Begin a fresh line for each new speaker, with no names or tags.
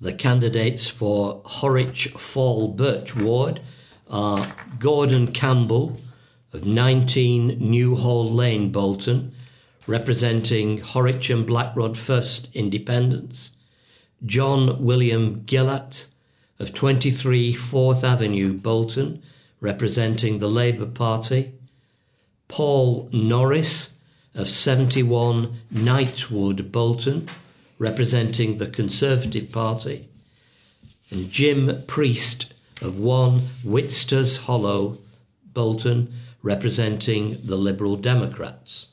The candidates for Horwich Fall Birch Ward are Gordon Campbell of 19 Newhall Lane, Bolton, representing Horwich and Blackrod First Independents, John William Gillett of 23 4th Avenue, Bolton, representing the Labour Party, Paul Norris of 71 Knightswood, Bolton, representing the Conservative Party, and Jim Priest of 1 Whitsters Hollow, Bolton, representing the Liberal Democrats.